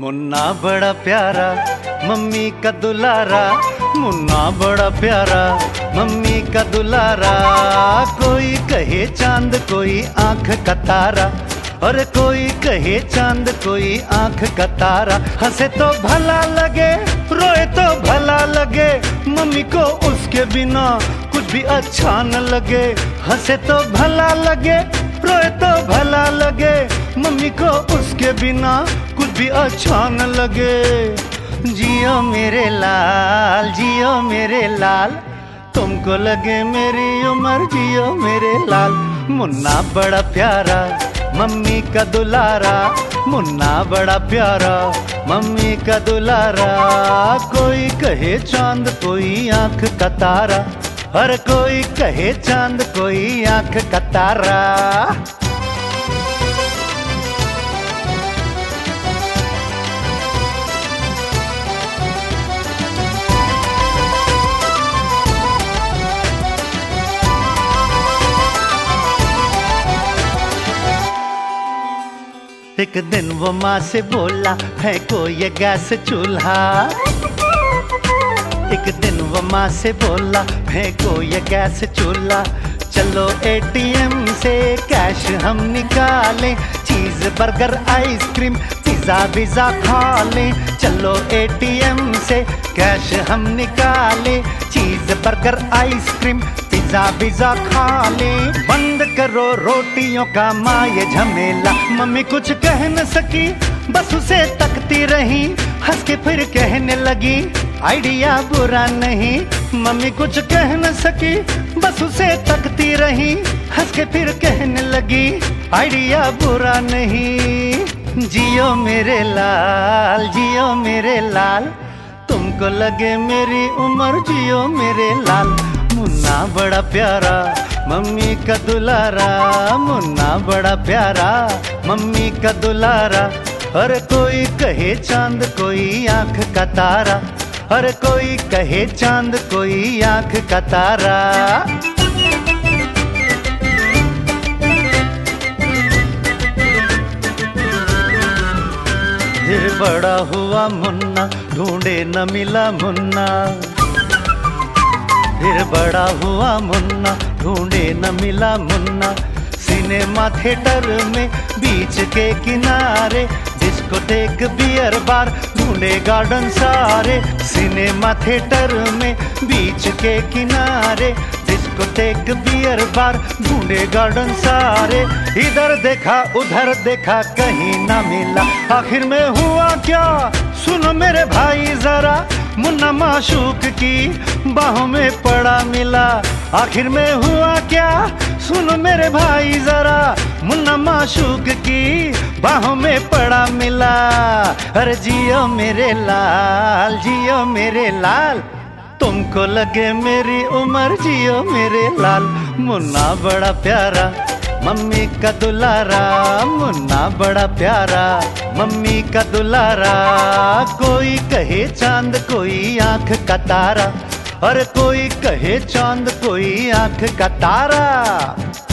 मुन्ना बड़ा प्यारा मम्मी का दुलारा, मुन्ना बड़ा प्यारा मम्मी का दुलारा। कोई कहे चांद कोई आंख का तारा, और कोई कहे चांद कोई आंख का तारा। हंसे तो भला लगे रोए तो भला लगे, मम्मी को उसके बिना कुछ भी अच्छा न लगे। हंसे तो भला लगे रोए तो भला लगे, मम्मी को उसके बिना कुछ भी अच्छा न लगे। जियो मेरे लाल जियो मेरे लाल, तुमको लगे मेरी उम्र जियो मेरे लाल। मुन्ना बड़ा प्यारा मम्मी का दुलारा, मुन्ना बड़ा प्यारा मम्मी का दुलारा। कोई कहे चांद कोई आंख का तारा, हर कोई कहे चांद कोई आंख का तारा। एक दिन वो माँ से बोला है कोई ये गैस चूल्हा। एक दिन वो माँ से बोला है कोई ये गैस चूल्हा। चलो एटीएम से कैश हम निकालें, चीज बर्गर आइसक्रीम पिज्जा विज़ा खा लें। चलो एटीएम से कैश हम निकालें, चीज बर्गर आइसक्रीम पिज्जा विज़ा खा लें। बंद करो रोटियों का माँ ये झमेला। मम्मी कुछ कह न सकी बस उसे तकती रही, हंस के फिर कहने लगी आइडिया बुरा नहीं। मम्मी कुछ कह न सकी बस उसे तकती रही, हंस के फिर कहने लगी आइडिया बुरा नहीं। जियो मेरे लाल जियो मेरे लाल, तुमको लगे मेरी उम्र जियो मेरे लाल। मुन्ना बड़ा प्यारा मम्मी का दुलारा, मुन्ना बड़ा प्यारा मम्मी का दुलारा। हर कोई कहे चांद कोई आंख का तारा, हर कोई कहे चांद कोई आंख का तारा। फिर बड़ा हुआ मुन्ना ढूंढे न मिला मुन्ना, फिर बड़ा हुआ मुन्ना ढूंढे न मिला मुन्ना। सिनेमा थिएटर में बीच के किनारे, डिस्कोटेक बियर बार ढूंढे गार्डन सारे। सिनेमा थिएटर में बीच के किनारे, डिस्कोटेक बियर बार ढूंढे गार्डन सारे। इधर देखा उधर देखा कहीं ना मिला, आखिर में हुआ क्या सुनो मेरे भाई जरा। मुन्ना माशूक की बाहों में पड़ा मिला, आखिर में हुआ क्या सुनो मेरे भाई जरा। मुन्ना माशूक की बाहों में पड़ा मिला। अरे जियो मेरे लाल जियो मेरे लाल, तुमको लगे मेरी उम्र जियो मेरे लाल। मुन्ना बड़ा प्यारा मम्मी का दुलारा, मुन्ना बड़ा प्यारा मम्मी का दुलारा। कोई कहे चांद कोई आंख का तारा, और कोई कहे चांद कोई आंख का तारा।